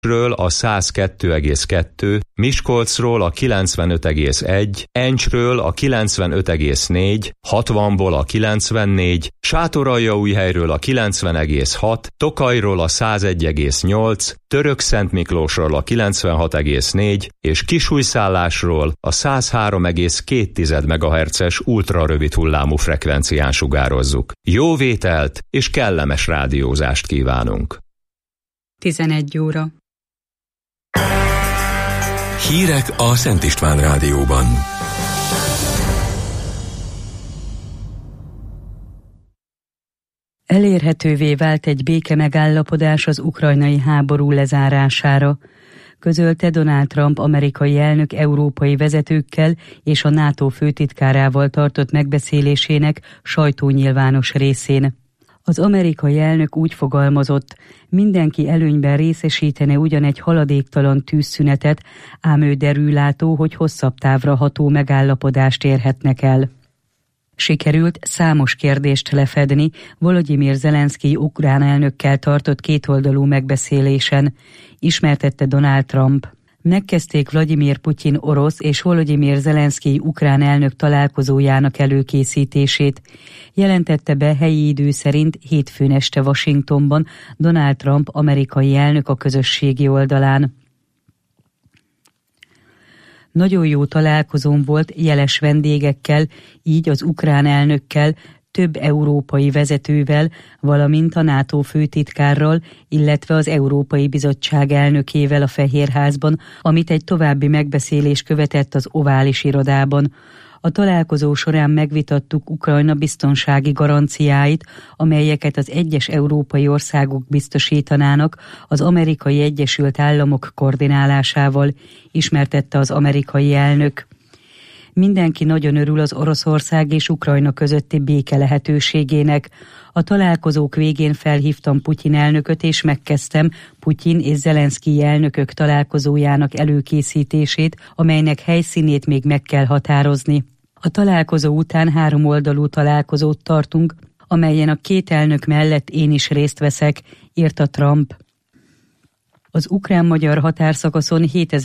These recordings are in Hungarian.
Pécsről a 102,2, Miskolcról a 95,1, Encsről a 95,4, 60-ból a 94, Sátoraljaújhelyről a 90,6, Tokajról a 101,8, Törökszentmiklósról a 96,4 és Kisújszállásról a 103,2 MHz-es ultrarövid hullámú frekvencián sugározzuk. Jó vételt és kellemes rádiózást kívánunk! 11 óra. Hírek a Szent István Rádióban. Elérhetővé vált egy békemegállapodás az ukrajnai háború lezárására, közölte Donald Trump amerikai elnök európai vezetőkkel és a NATO főtitkárával tartott megbeszélésének sajtónyilvános részén. Az amerikai elnök úgy fogalmazott, mindenki előnyben részesítene ugyan egy haladéktalan tűzszünetet, ám ő derűlátó, hogy hosszabb távra ható megállapodást érhetnek el. Sikerült számos kérdést lefedni Volodymyr Zelenszkij ukrán elnökkel tartott kétoldalú megbeszélésen, ismertette Donald Trump. Megkezdték Vladimir Putyin orosz és Volodymyr Zelenszkij ukrán elnök találkozójának előkészítését, jelentette be helyi idő szerint hétfőn este Washingtonban Donald Trump amerikai elnök a közösségi oldalán. Nagyon jó találkozóm volt jeles vendégekkel, így az ukrán elnökkel, több európai vezetővel, valamint a NATO főtitkárral, illetve az Európai Bizottság elnökével a Fehérházban, amit egy további megbeszélés követett az ovális irodában. A találkozó során megvitattuk Ukrajna biztonsági garanciáit, amelyeket az egyes európai országok biztosítanának az Amerikai Egyesült Államok koordinálásával, ismertette az amerikai elnök. Mindenki nagyon örül az Oroszország és Ukrajna közötti béke lehetőségének. A találkozók végén felhívtam Putyin elnököt, és megkezdtem Putyin és Zelenszkij elnökök találkozójának előkészítését, amelynek helyszínét még meg kell határozni. A találkozó után 3 oldalú találkozót tartunk, amelyen a két elnök mellett én is részt veszek, írta Trump. Az ukrán-magyar határszakaszon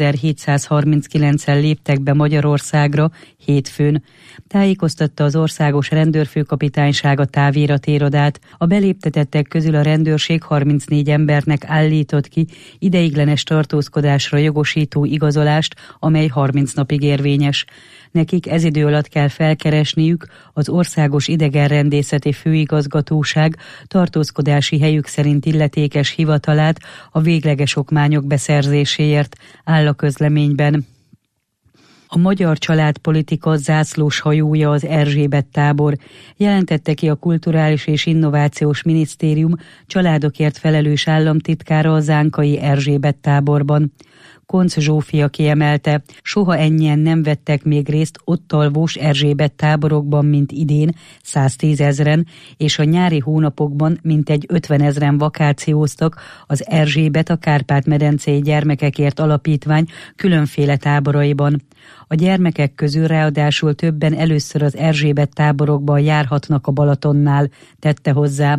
7739-en léptek be Magyarországra hétfőn. Tájékoztatta az Országos Rendőrfőkapitányság a táviratérodát. A beléptetettek közül a rendőrség 34 embernek állított ki ideiglenes tartózkodásra jogosító igazolást, amely 30 napig érvényes. Nekik ez idő alatt kell felkeresniük az Országos Idegenrendészeti Főigazgatóság tartózkodási helyük szerint illetékes hivatalát a végleges okmányok beszerzéséért, áll a közleményben. A magyar családpolitika zászlós hajója az Erzsébet tábor, jelentette ki a Kulturális és Innovációs Minisztérium családokért felelős államtitkára a zánkai Erzsébet táborban. Koncz Zsófia kiemelte, soha ennyien nem vettek még részt ott alvós Erzsébet táborokban, mint idén, 110 000, és a nyári hónapokban mintegy 50 000 vakációztak az Erzsébet a Kárpát-medencei Gyermekekért Alapítvány különféle táboraiban. A gyermekek közül ráadásul többen először az Erzsébet táborokban járhatnak a Balatonnál, tette hozzá.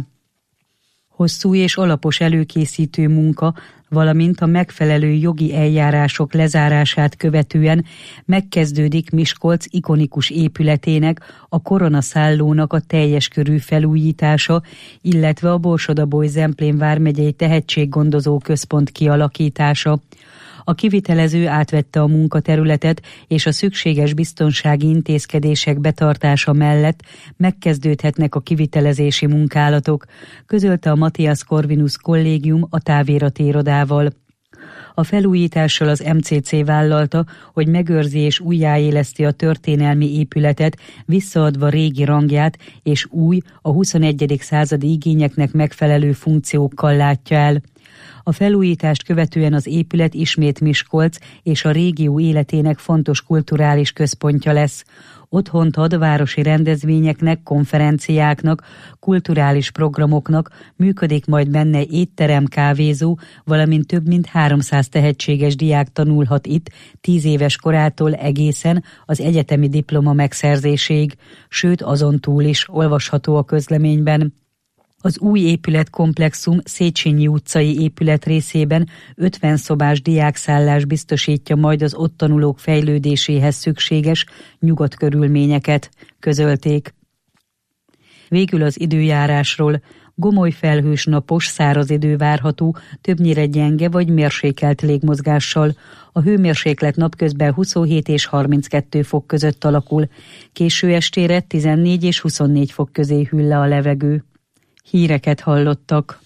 Hosszú és alapos előkészítő munka, valamint a megfelelő jogi eljárások lezárását követően megkezdődik Miskolc ikonikus épületének, a Koronaszállónak a teljes körű felújítása, illetve a Borsod-Abaúj-Zemplén vármegyei tehetséggondozó központ kialakítása. A kivitelező átvette a munkaterületet, és a szükséges biztonsági intézkedések betartása mellett megkezdődhetnek a kivitelezési munkálatok, közölte a Matthias Corvinus kollégium a táviratérodával. A felújítással az MCC vállalta, hogy megőrzi és újjáéleszti a történelmi épületet, visszaadva régi rangját, és új, a 21. századi igényeknek megfelelő funkciókkal látja el. A felújítást követően az épület ismét Miskolc és a régió életének fontos kulturális központja lesz. Otthont ad városi rendezvényeknek, konferenciáknak, kulturális programoknak, működik majd benne étterem, kávézó, valamint több mint 300 tehetséges diák tanulhat itt 10 éves korától egészen az egyetemi diploma megszerzéséig, sőt azon túl is, olvasható a közleményben. Az új épületkomplexum Széchenyi utcai épületrészében 50 szobás diákszállás biztosítja majd az ott tanulók fejlődéséhez szükséges nyugodt körülményeket, közölték. Végül az időjárásról. Gomoly felhős napos, száraz idő várható, többnyire gyenge vagy mérsékelt légmozgással. A hőmérséklet napközben 27 és 32 fok között alakul. Késő estére 14 és 24 fok közé hűl le a levegő. Híreket hallottak.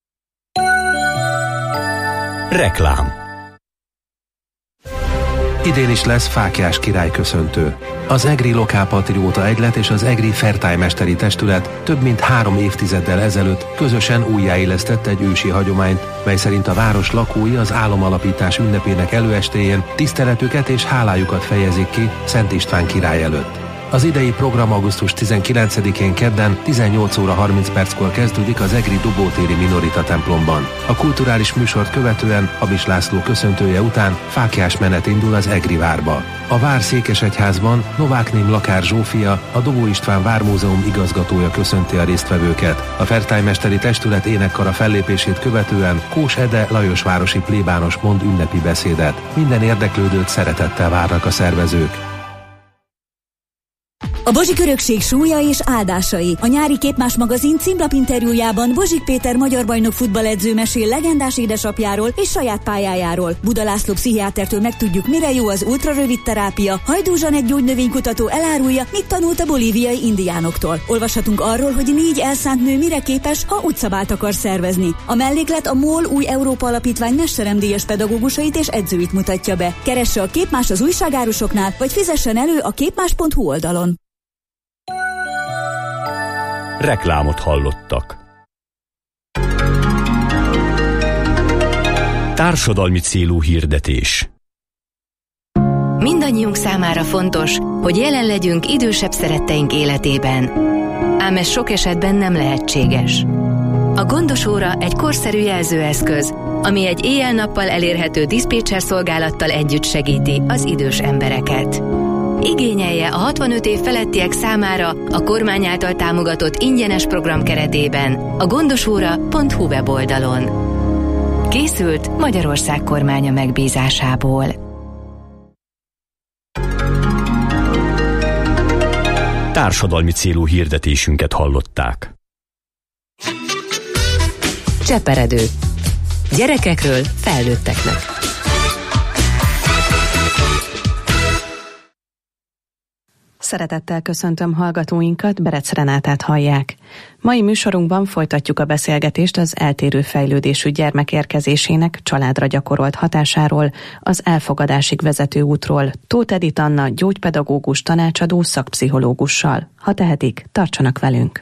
Reklám. Idén is lesz Fáklyás király köszöntő. Az EGRI Lokálpatrióta Egylet és az EGRI Fertájmesteri Testület több mint 3 évtizeddel ezelőtt közösen újjáélesztett egy ősi hagyományt, mely szerint a város lakói az álomalapítás ünnepének előestéjén tiszteletüket és hálájukat fejezik ki Szent István király előtt. Az idei program augusztus 19-én kedden 18 óra 30 perckor kezdődik az EGRI Dobótéri Minorita templomban. A kulturális műsort követően Habis László köszöntője után fáklyás menet indul az EGRI várba. A vár székesegyházban Novák Ném Lakár Zsófia, a Dobó István Vármúzeum igazgatója köszönti a résztvevőket. A Fertájmesteri Testület énekkara fellépését követően Kós Ede lajosvárosi plébános mond ünnepi beszédet. Minden érdeklődőt szeretettel várnak a szervezők. A Bozsik örökség súlya és áldásai. A nyári Képmás magazin címlapinterjújában Bozsik Péter magyar bajnok futballedző mesél legendás édesapjáról és saját pályájáról. Buda László pszichiátertől megtudjuk, mire jó az ultrarövid terápia. Hajdú Zsanett gyógynövénykutató elárulja, mit tanult a bolíviai indiánoktól. Olvashatunk arról, hogy 4 elszánt nő mire képes, ha utcabált akar szervezni. A melléklet a MOL új Európa Alapítvány mesteremdíjas pedagógusait és edzőit mutatja be. Keresse a Képmás az újságárusoknál, vagy fizessen elő a képmás.hu oldalon. Reklámot hallottak. Társadalmi célú hirdetés. Mindannyiunk számára fontos, hogy jelen legyünk idősebb szeretteink életében. Ám ez sok esetben nem lehetséges. A gondos óra egy korszerű jelzőeszköz, ami egy éjjel-nappal elérhető diszpécser szolgálattal együtt segíti az idős embereket. Igényelje a 65 év felettiek számára a kormány által támogatott ingyenes program keretében a gondosóra.hu weboldalon. Készült Magyarország kormánya megbízásából. Társadalmi célú hirdetésünket hallották. Cseperedő. Gyerekekről felnőtteknek. Szeretettel köszöntöm hallgatóinkat, Berec Renátát hallják. Mai műsorunkban folytatjuk a beszélgetést az eltérő fejlődésű gyermek érkezésének családra gyakorolt hatásáról, az elfogadásig vezető útról Tóth Edith Anna gyógypedagógus tanácsadó szakpszichológussal. Ha tehetik, tartsanak velünk!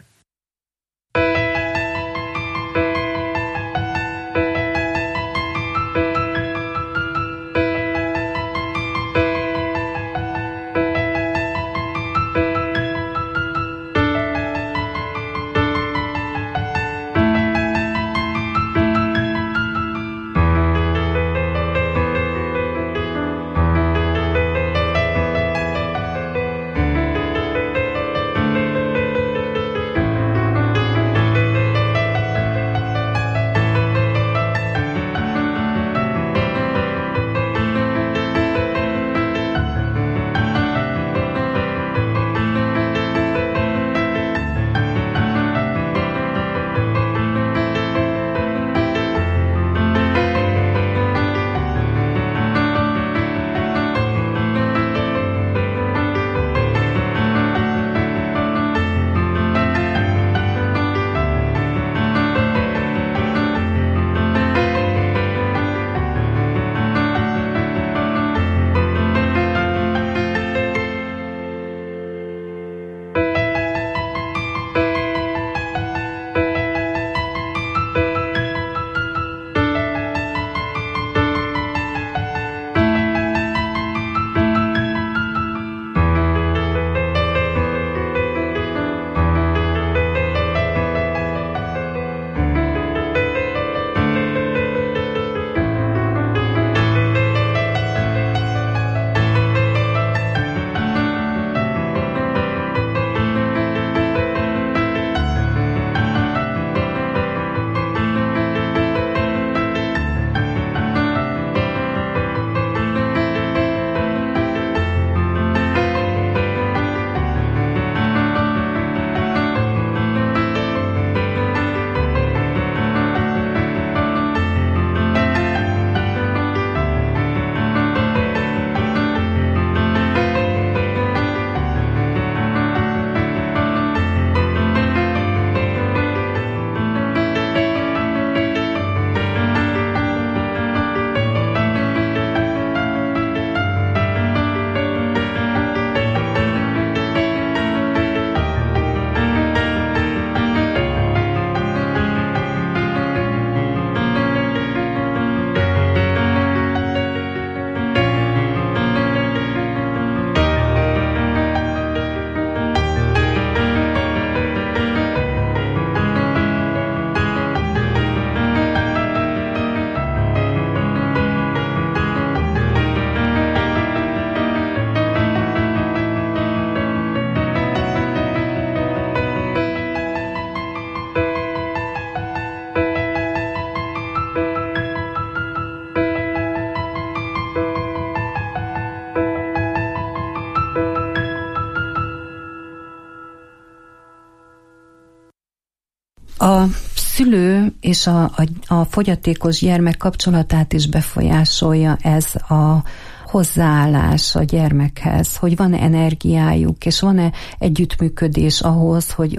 A szülő és a fogyatékos gyermek kapcsolatát is befolyásolja ez a hozzáállás a gyermekhez, hogy van-e energiájuk, és van-e együttműködés ahhoz, hogy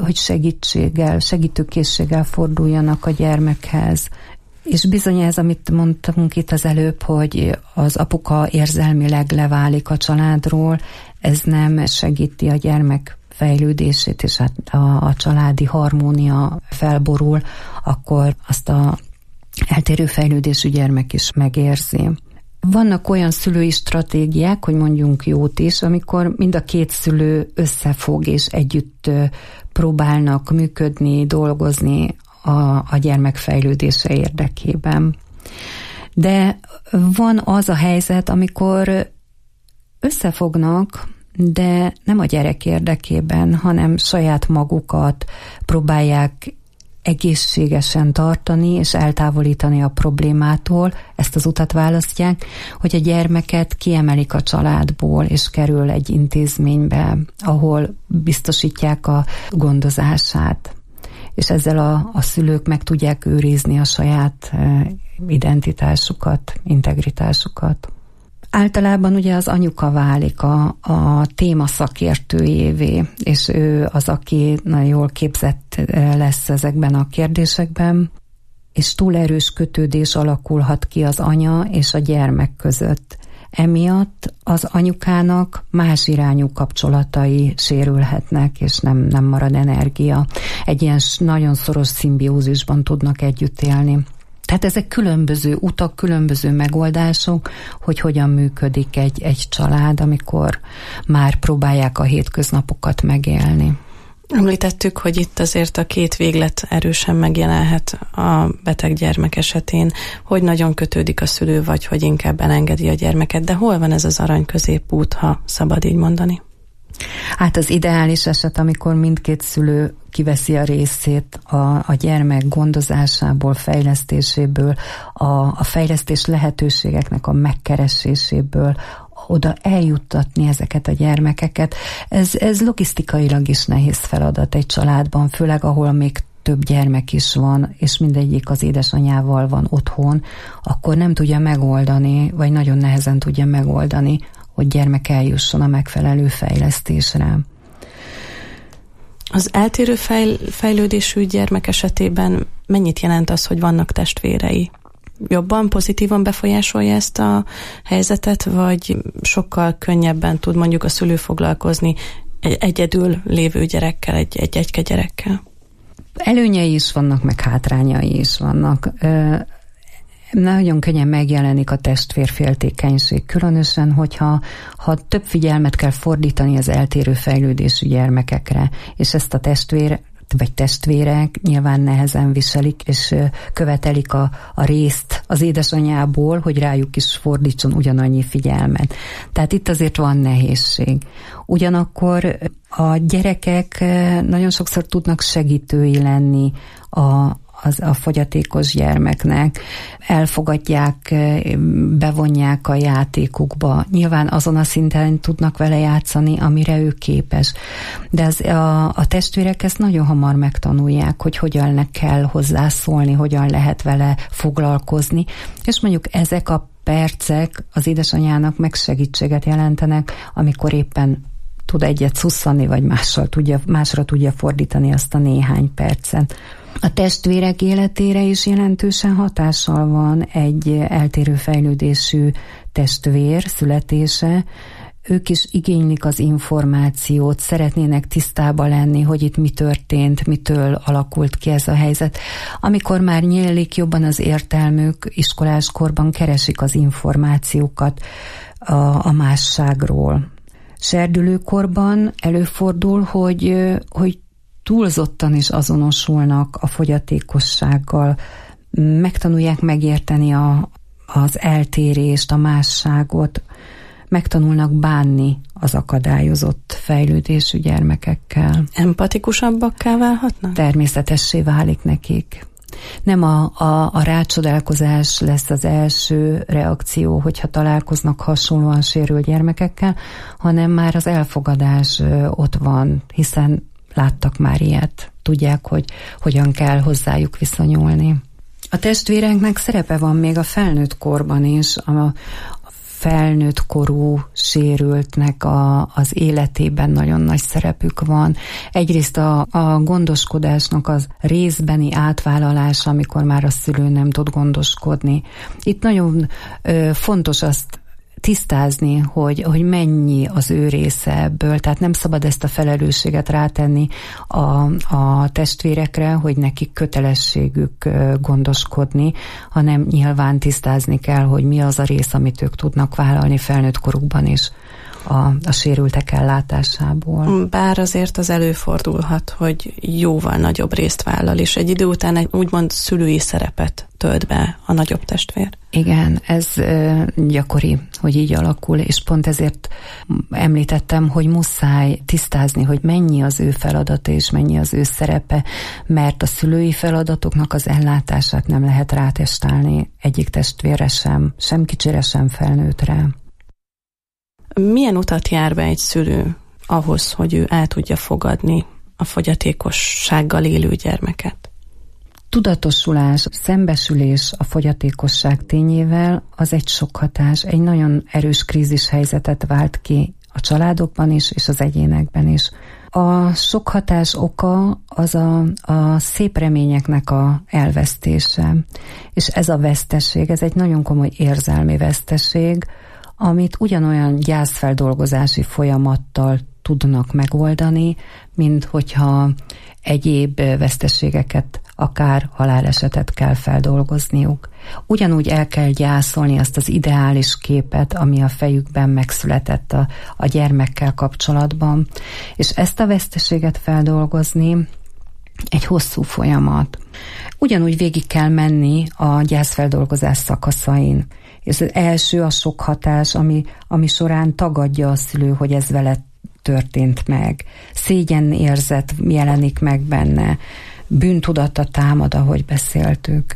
segítőkészséggel forduljanak a gyermekhez. És bizony ez, amit mondtunk itt az előbb, hogy az apuka érzelmileg leválik a családról, ez nem segíti a gyermek fejlődését, és a családi harmónia felborul, akkor azt a eltérő fejlődésű gyermek is megérzi. Vannak olyan szülői stratégiák, hogy mondjunk jót is, amikor mind a két szülő összefog és együtt próbálnak működni, dolgozni a gyermek fejlődése érdekében. De van az a helyzet, amikor összefognak, de nem a gyerek érdekében, hanem saját magukat próbálják egészségesen tartani és eltávolítani a problémától, ezt az utat választják, hogy a gyermeket kiemelik a családból, és kerül egy intézménybe, ahol biztosítják a gondozását. És ezzel a szülők meg tudják őrizni a saját identitásukat, integritásukat. Általában ugye az anyuka válik a téma szakértőjévé, és ő az, aki nagyon jól képzett lesz ezekben a kérdésekben, és túl erős kötődés alakulhat ki az anya és a gyermek között. Emiatt az anyukának más irányú kapcsolatai sérülhetnek, és nem marad energia. Egy ilyen nagyon szoros szimbiózisban tudnak együtt élni. Tehát ezek különböző utak, különböző megoldások, hogy hogyan működik egy család, amikor már próbálják a hétköznapokat megélni. Említettük, hogy itt azért a két véglet erősen megjelenhet a beteg gyermek esetén, hogy nagyon kötődik a szülő, vagy hogy inkább elengedi a gyermeket, de hol van ez az arany középút, ha szabad így mondani? Hát az ideális eset, amikor mindkét szülő kiveszi a részét a gyermek gondozásából, fejlesztéséből, a fejlesztés lehetőségeknek a megkereséséből, oda eljuttatni ezeket a gyermekeket. Ez logisztikailag is nehéz feladat egy családban, főleg ahol még több gyermek is van, és mindegyik az édesanyjával van otthon, akkor nem tudja megoldani, vagy nagyon nehezen tudja megoldani, hogy gyermek eljusson a megfelelő fejlesztésre. Az eltérő fejlődésű gyermek esetében mennyit jelent az, hogy vannak testvérei? Jobban, pozitívan befolyásolja ezt a helyzetet, vagy sokkal könnyebben tud mondjuk a szülő foglalkozni egy egyedül lévő gyerekkel, egy egyke gyerekkel? Előnyei is vannak, meg hátrányai is vannak. Nagyon könnyen megjelenik a testvérféltékenység, különösen, hogyha több figyelmet kell fordítani az eltérő fejlődésű gyermekekre, és ezt a testvérek nyilván nehezen viselik, és követelik a részt az édesanyjából, hogy rájuk is fordítson ugyanannyi figyelmet. Tehát itt azért van nehézség. Ugyanakkor a gyerekek nagyon sokszor tudnak segítői lenni a fogyatékos gyermeknek, elfogadják, bevonják a játékukba. Nyilván azon a szinten tudnak vele játszani, amire ő képes. De a testvérek ezt nagyon hamar megtanulják, hogy hogyan kell hozzászólni, hogyan lehet vele foglalkozni, és mondjuk ezek a percek az édesanyjának meg segítséget jelentenek, amikor éppen tud egyet szusszani, vagy másra tudja fordítani azt a néhány percet. A testvérek életére is jelentősen hatással van egy eltérő fejlődésű testvér születése. Ők is igénylik az információt, szeretnének tisztában lenni, hogy itt mi történt, mitől alakult ki ez a helyzet. Amikor már nyílik jobban az értelmük, iskoláskorban keresik az információkat a másságról. Serdülőkorban előfordul, hogy túlzottan is azonosulnak a fogyatékossággal, megtanulják megérteni az eltérést, a másságot, megtanulnak bánni az akadályozott fejlődésű gyermekekkel. Empatikusabbakká válhatnak? Természetessé válik nekik. Nem a rácsodálkozás lesz az első reakció, hogyha találkoznak hasonlóan sérült gyermekekkel, hanem már az elfogadás ott van, hiszen láttak már ilyet, tudják, hogy hogyan kell hozzájuk viszonyulni. A testvéreknek szerepe van még a felnőtt korban is, a felnőtt korú sérültnek az életében nagyon nagy szerepük van. Egyrészt a gondoskodásnak az részbeni átvállalása, amikor már a szülő nem tud gondoskodni. Itt nagyon fontos azt tisztázni, hogy mennyi az ő része ebből, tehát nem szabad ezt a felelősséget rátenni a testvérekre, hogy nekik kötelességük gondoskodni, hanem nyilván tisztázni kell, hogy mi az a rész, amit ők tudnak vállalni felnőtt korukban is a sérültek ellátásából. Bár azért az előfordulhat, hogy jóval nagyobb részt vállal, és egy idő után egy úgymond szülői szerepet tölt be a nagyobb testvér. Igen, ez gyakori, hogy így alakul, és pont ezért említettem, hogy muszáj tisztázni, hogy mennyi az ő feladata és mennyi az ő szerepe, mert a szülői feladatoknak az ellátását nem lehet rátestálni egyik testvérre sem kicsire, sem felnőttre. Milyen utat jár be egy szülő ahhoz, hogy ő el tudja fogadni a fogyatékossággal élő gyermeket? Tudatosulás, szembesülés a fogyatékosság tényével az egy sok hatás, egy nagyon erős krízis helyzetet vált ki a családokban is, és az egyénekben is. A sok hatás oka az a szép reményeknek a elvesztése, és ez a veszteség, ez egy nagyon komoly érzelmi veszteség, amit ugyanolyan gyászfeldolgozási folyamattal tudnak megoldani, mint hogyha egyéb veszteségeket, akár halálesetet kell feldolgozniuk. Ugyanúgy el kell gyászolni azt az ideális képet, ami a fejükben megszületett a gyermekkel kapcsolatban, és ezt a veszteséget feldolgozni egy hosszú folyamat. Ugyanúgy végig kell menni a gyászfeldolgozás szakaszain. És az első a sok hatás, ami során tagadja a szülő, hogy ez vele történt meg. Szégyenérzet jelenik meg benne, bűntudata támad, ahogy beszéltük.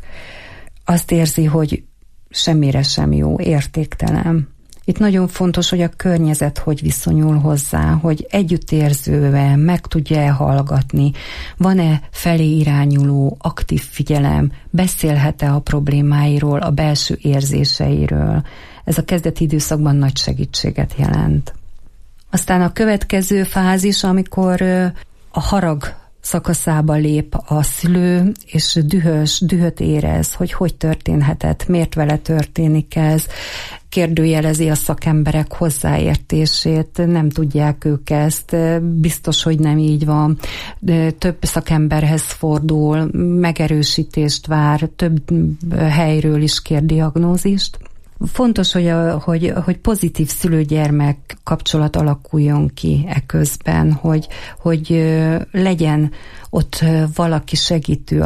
Azt érzi, hogy semmire sem jó, értéktelen. Itt nagyon fontos, hogy a környezet hogy viszonyul hozzá, hogy együttérzően meg tudja-e hallgatni, van-e felé irányuló aktív figyelem, beszélhet-e a problémáiról, a belső érzéseiről. Ez a kezdeti időszakban nagy segítséget jelent. Aztán a következő fázis, amikor a harag szakaszába lép a szülő, és dühöt érez, hogy történhetett, miért vele történik ez, kérdőjelezi a szakemberek hozzáértését, nem tudják ők ezt, biztos, hogy nem így van, több szakemberhez fordul, megerősítést vár, több helyről is kér diagnózist. Fontos, hogy pozitív szülő-gyermek kapcsolat alakuljon ki eközben, hogy legyen ott valaki segítő,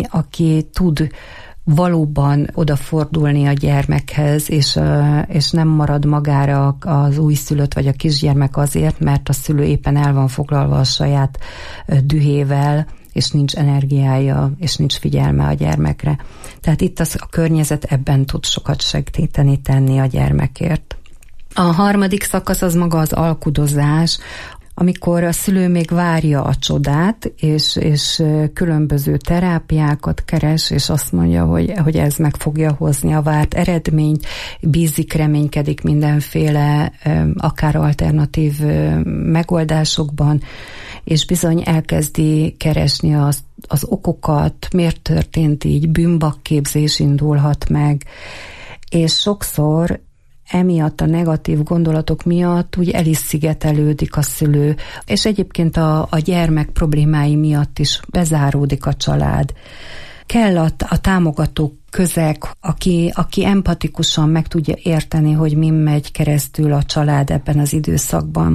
aki tud valóban odafordulni a gyermekhez, és nem marad magára az újszülött vagy a kisgyermek azért, mert a szülő éppen el van foglalva a saját dühével, és nincs energiája, és nincs figyelme a gyermekre. Tehát itt a környezet ebben tud sokat segíteni tenni a gyermekért. A harmadik szakasz az maga az alkudozás, amikor a szülő még várja a csodát, és különböző terápiákat keres, és azt mondja, hogy ez meg fogja hozni a várt eredményt, bízik, reménykedik mindenféle akár alternatív megoldásokban, és bizony elkezdi keresni az okokat, miért történt így, bűnbakképzés indulhat meg, és sokszor emiatt a negatív gondolatok miatt úgy el is szigetelődik a szülő, és egyébként a gyermek problémái miatt is bezáródik a család. Kell a támogató közeg, aki empatikusan meg tudja érteni, hogy min megy keresztül a család ebben az időszakban.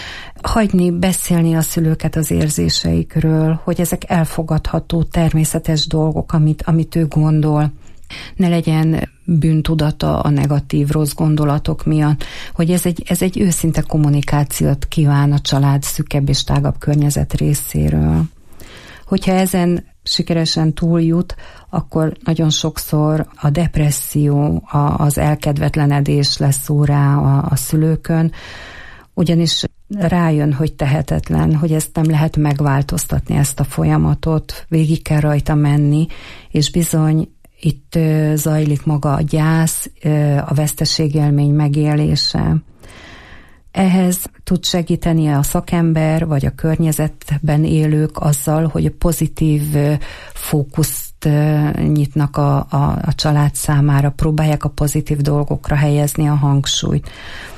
Hagyni beszélni a szülőket az érzéseikről, hogy ezek elfogadható, természetes dolgok, amit ő gondol. Ne legyen bűntudata a negatív, rossz gondolatok miatt, hogy ez egy őszinte kommunikációt kíván a család szűkebb és tágabb környezet részéről. Hogyha ezen sikeresen túljut, akkor nagyon sokszor a depresszió, az elkedvetlenedés lesz rá a szülőkön, ugyanis rájön, hogy tehetetlen, hogy ezt nem lehet megváltoztatni, ezt a folyamatot, végig kell rajta menni, és bizony itt zajlik maga a gyász, a veszteségélmény megélése. Ehhez tud segíteni a szakember, vagy a környezetben élők azzal, hogy a pozitív fókuszt nyitnak a család számára, próbálják a pozitív dolgokra helyezni a hangsúlyt.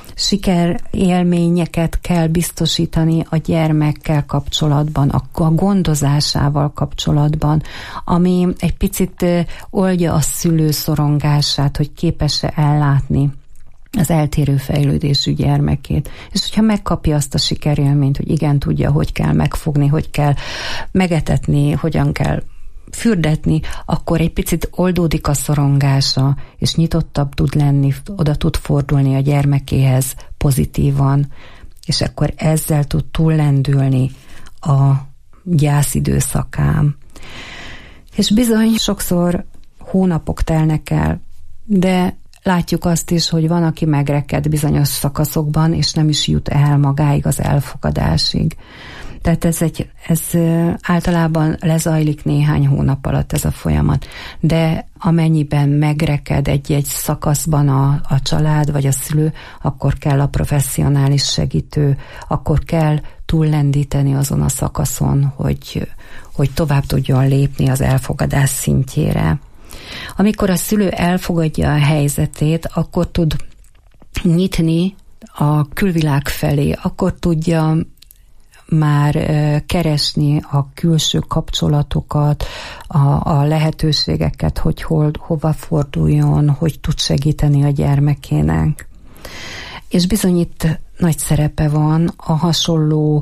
Sikerélményeket kell biztosítani a gyermekkel kapcsolatban, a gondozásával kapcsolatban, ami egy picit oldja a szülő szorongását, hogy képes-e ellátni az eltérő fejlődésű gyermekét. És hogyha megkapja azt a sikerélményt, hogy igen, tudja, hogy kell megfogni, hogy kell megetetni, hogyan kell fürdetni, akkor egy picit oldódik a szorongása, és nyitottabb tud lenni, oda tud fordulni a gyermekéhez pozitívan, és akkor ezzel tud túllendülni a gyászidőszakán. És bizony sokszor hónapok telnek el, de látjuk azt is, hogy van, aki megreked bizonyos szakaszokban, és nem is jut el magáig az elfogadásig. Tehát ez általában lezajlik néhány hónap alatt ez a folyamat. De amennyiben megreked egy egy-egy a család vagy a szülő, akkor kell a professzionális segítő, akkor kell túllendíteni azon a szakaszon, hogy tovább tudjon lépni az elfogadás szintjére. Amikor a szülő elfogadja a helyzetét, akkor tud nyitni a külvilág felé, akkor tudja már keresni a külső kapcsolatokat, a lehetőségeket, hogy hova forduljon, hogy tud segíteni a gyermekének. És bizony itt nagy szerepe van a hasonló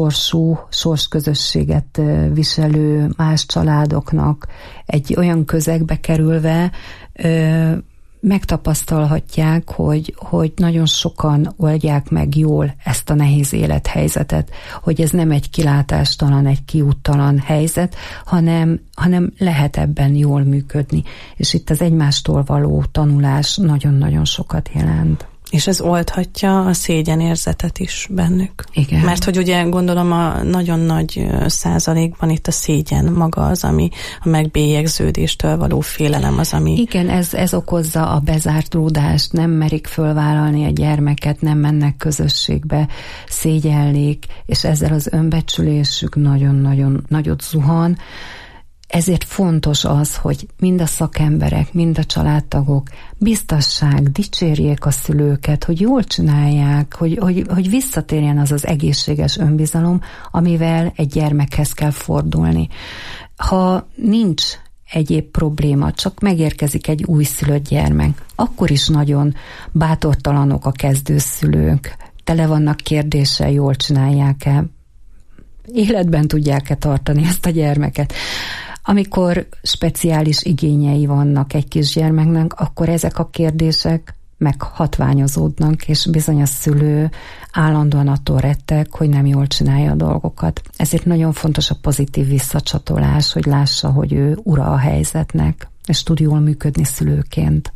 sorsközösséget viselő más családoknak. Egy olyan közegbe kerülve megtapasztalhatják, hogy nagyon sokan oldják meg jól ezt a nehéz élethelyzetet, hogy ez nem egy kilátástalan, egy kiúttalan helyzet, hanem lehet ebben jól működni. És itt az egymástól való tanulás nagyon-nagyon sokat jelent. És ez oldhatja a szégyenérzetet is bennük. Igen. Mert hogy ugye gondolom a nagyon nagy százalékban itt a szégyen maga az, ami a megbélyegződéstől való félelem az, ami... Igen, ez okozza a bezárdódást, nem merik fölvállalni a gyermeket, nem mennek közösségbe, szégyellik, és ezzel az önbecsülésük nagyon-nagyon nagyot zuhan. Ezért fontos az, hogy mind a szakemberek, mind a családtagok biztassák, dicsérjék a szülőket, hogy jól csinálják, hogy visszatérjen az egészséges önbizalom, amivel egy gyermekhez kell fordulni. Ha nincs egyéb probléma, csak megérkezik egy újszülött gyermek, akkor is nagyon bátortalanok a kezdőszülők, tele vannak kérdéssel, jól csinálják-e, életben tudják-e tartani ezt a gyermeket. Amikor speciális igényei vannak egy kisgyermeknek, akkor ezek a kérdések meghatványozódnak, és bizony a szülő állandóan attól retteg, hogy nem jól csinálja a dolgokat. Ezért nagyon fontos a pozitív visszacsatolás, hogy lássa, hogy ő ura a helyzetnek, és tud jól működni szülőként.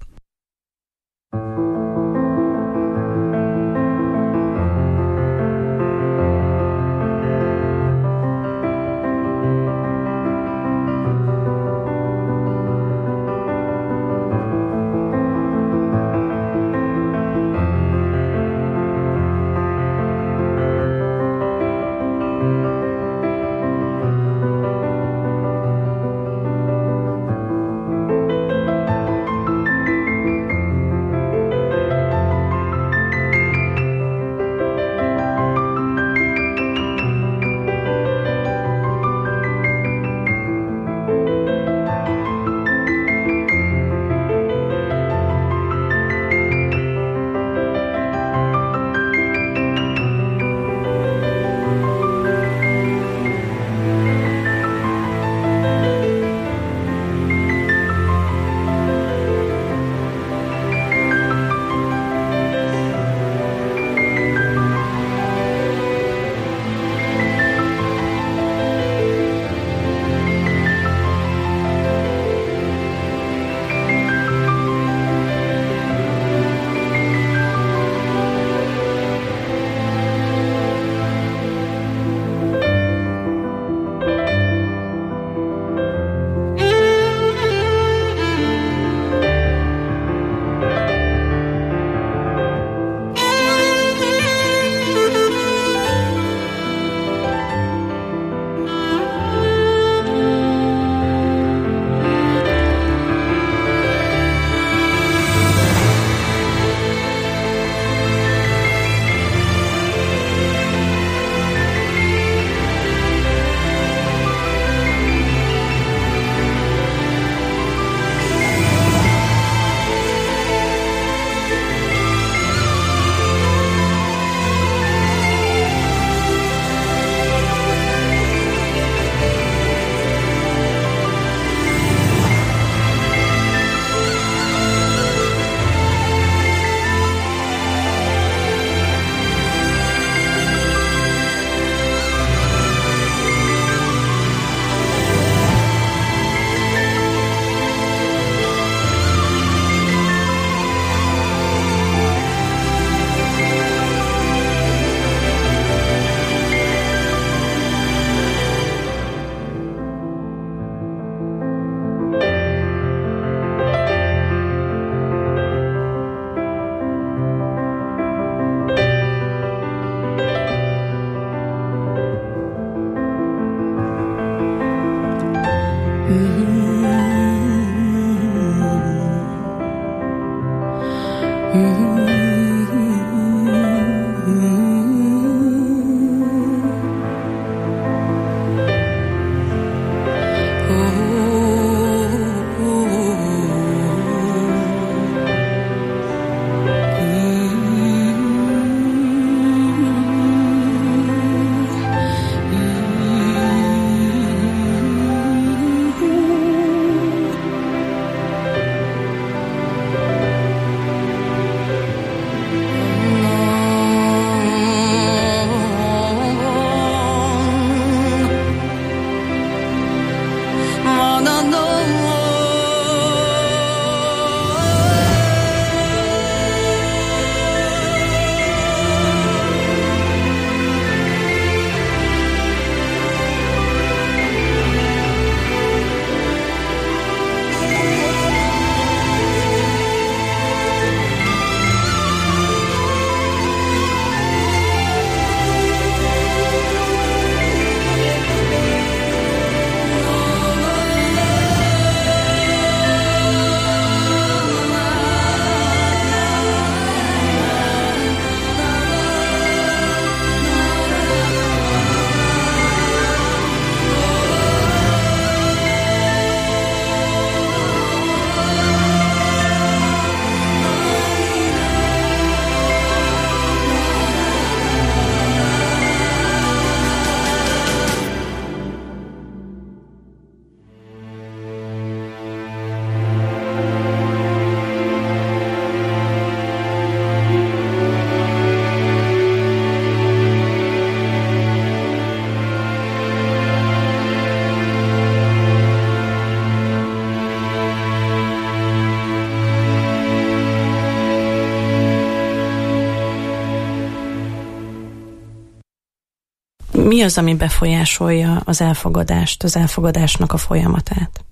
Mi az, ami befolyásolja az elfogadást, az elfogadásnak a folyamatát?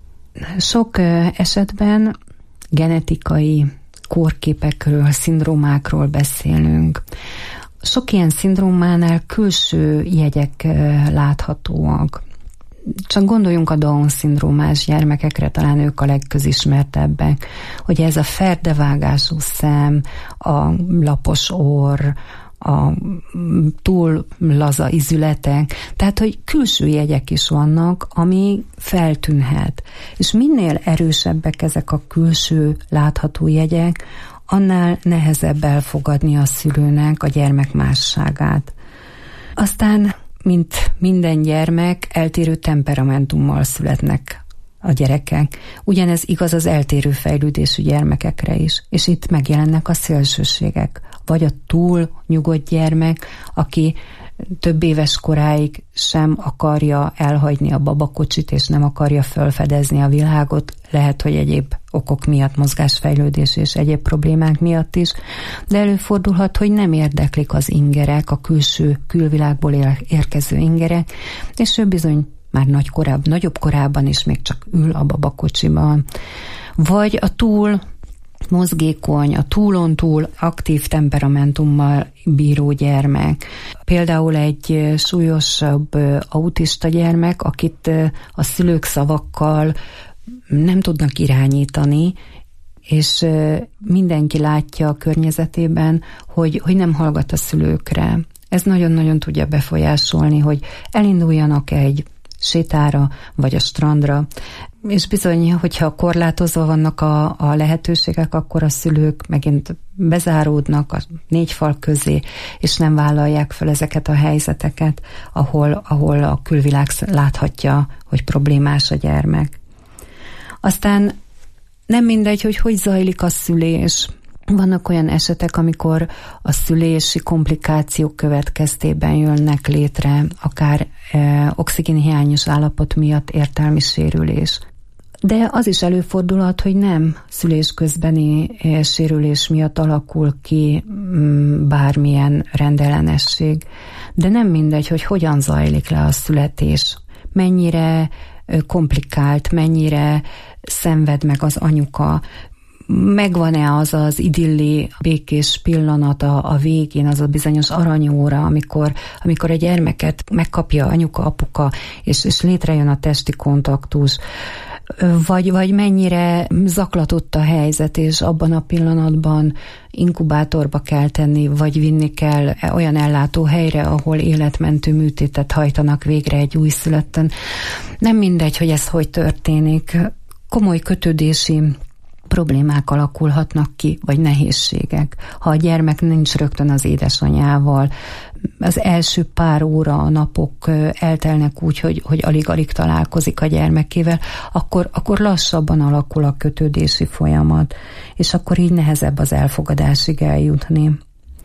Sok esetben genetikai kórképekről, szindrómákról beszélünk. Sok ilyen szindrómánál külső jegyek láthatóak. Csak gondoljunk a Down-szindrómás gyermekekre, talán ők a legközismertebbek, hogy ez a ferdevágású szem, a lapos orr, a túl laza izületek, tehát, hogy külső jegyek is vannak, ami feltűnhet. És minél erősebbek ezek a külső látható jegyek, annál nehezebb elfogadni a szülőnek a gyermek másságát. Aztán, mint minden gyermek, eltérő temperamentummal születnek a gyerekek. Ugyanez igaz az eltérő fejlődésű gyermekekre is, és itt megjelennek a szélsőségek. Vagy a túl nyugodt gyermek, aki több éves koráig sem akarja elhagyni a babakocsit, és nem akarja felfedezni a világot, lehet, hogy egyéb okok miatt, mozgásfejlődés és egyéb problémák miatt is, de előfordulhat, hogy nem érdeklik az ingerek, a külvilágból érkező ingerek, és ő bizony már nagyobb korában is még csak ül a babakocsiban. Vagy a túl mozgékony, a túlontúl aktív temperamentummal bíró gyermek. Például egy súlyosabb autista gyermek, akit a szülők szavakkal nem tudnak irányítani, és mindenki látja a környezetében, hogy nem hallgat a szülőkre. Ez nagyon-nagyon tudja befolyásolni, hogy elinduljanak egy sétára, vagy a strandra, és bizony, hogyha korlátozva vannak a lehetőségek, akkor a szülők megint bezáródnak a 4 fal közé, és nem vállalják fel ezeket a helyzeteket, ahol a külvilág láthatja, hogy problémás a gyermek. Aztán nem mindegy, hogy zajlik a szülés. Vannak olyan esetek, amikor a szülési komplikációk következtében jönnek létre, akár oxigénhiányos állapot miatt értelmi sérülés. De az is előfordulhat, hogy nem szülés közbeni sérülés miatt alakul ki bármilyen rendellenesség. De nem mindegy, hogy hogyan zajlik le a születés, mennyire komplikált, mennyire szenved meg az anyuka, megvan-e az idilli, békés pillanat a végén, az a bizonyos aranyóra, amikor a gyermeket megkapja anyuka, apuka, és létrejön a testi kontaktus, vagy mennyire zaklatott a helyzet, és abban a pillanatban inkubátorba kell tenni, vagy vinni kell olyan ellátóhelyre, ahol életmentő műtétet hajtanak végre egy újszülötten. Nem mindegy, hogy ez hogy történik. Komoly kötődési problémák alakulhatnak ki, vagy nehézségek. Ha a gyermek nincs rögtön az édesanyjával, az első pár óra, a napok eltelnek úgy, hogy alig-alig találkozik a gyermekével, akkor lassabban alakul a kötődési folyamat, és akkor így nehezebb az elfogadásig eljutni.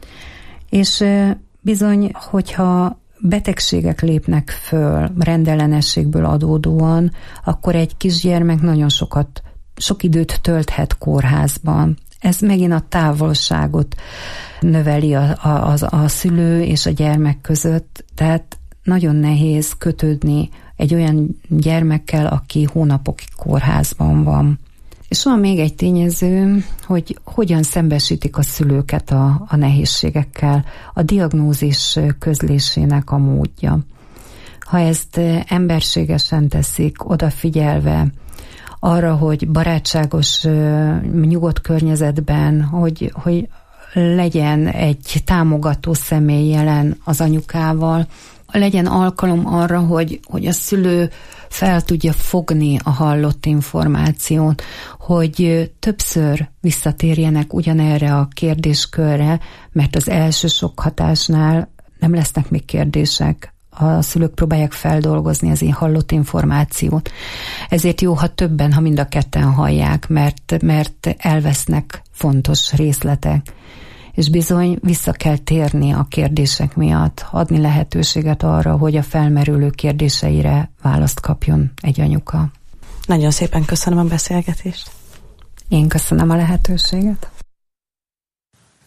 És bizony, hogyha betegségek lépnek föl rendellenességből adódóan, akkor egy kisgyermek nagyon sok időt tölthet kórházban. Ez megint a távolságot növeli a szülő és a gyermek között, tehát nagyon nehéz kötődni egy olyan gyermekkel, aki hónapokig kórházban van. És van még egy tényező, hogy hogyan szembesítik a szülőket a nehézségekkel, a diagnózis közlésének a módja. Ha ezt emberségesen teszik, odafigyelve arra, hogy barátságos, nyugodt környezetben, hogy legyen egy támogató személy jelen az anyukával, legyen alkalom arra, hogy a szülő fel tudja fogni a hallott információt, hogy többször visszatérjenek ugyanerre a kérdéskörre, mert az első sok hatásnál nem lesznek még kérdések. A szülők próbálják feldolgozni az hallott információt. Ezért jó, ha többen, ha mind a ketten hallják, mert elvesznek fontos részletek. És bizony vissza kell térni a kérdések miatt, adni lehetőséget arra, hogy a felmerülő kérdéseire választ kapjon egy anyuka. Nagyon szépen köszönöm a beszélgetést. Én köszönöm a lehetőséget.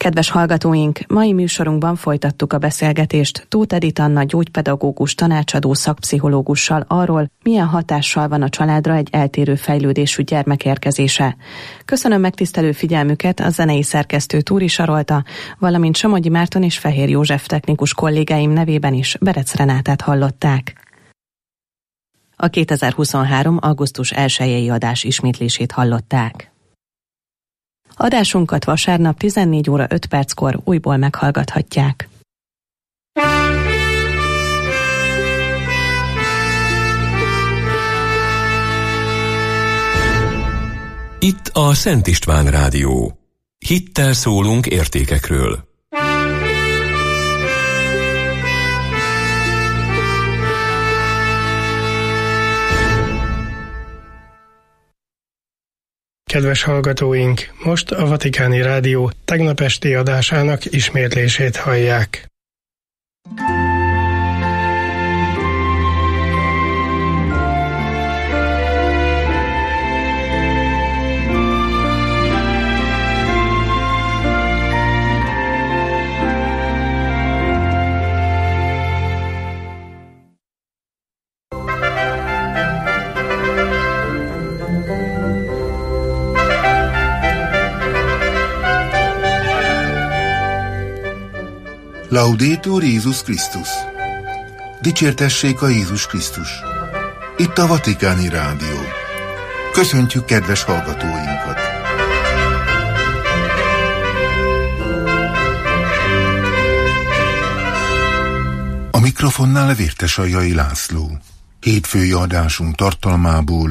Kedves hallgatóink, mai műsorunkban folytattuk a beszélgetést Tóth Edith Anna gyógypedagógus tanácsadó szakpszichológussal arról, milyen hatással van a családra egy eltérő fejlődésű gyermek érkezése. Köszönöm megtisztelő figyelmüket, a zenei szerkesztő Túri Sarolta, valamint Somogyi Márton és Fehér József technikus kollégáim nevében is Berec Renátát hallották. A 2023. augusztus 1-i adás ismétlését hallották. Adásunkat vasárnap 14 óra 5 perckor újból meghallgathatják. Itt a Szent István Rádió. Hittel szólunk értékekről. Kedves hallgatóink, most a Vatikáni Rádió tegnap esti adásának ismétlését hallják. Laudetur Jézus Krisztus! Dicsértessék a Jézus Krisztus! Itt a Vatikáni Rádió. Köszöntjük kedves hallgatóinkat! A mikrofonnál Vértesajai László. Hétfői adásunk tartalmából: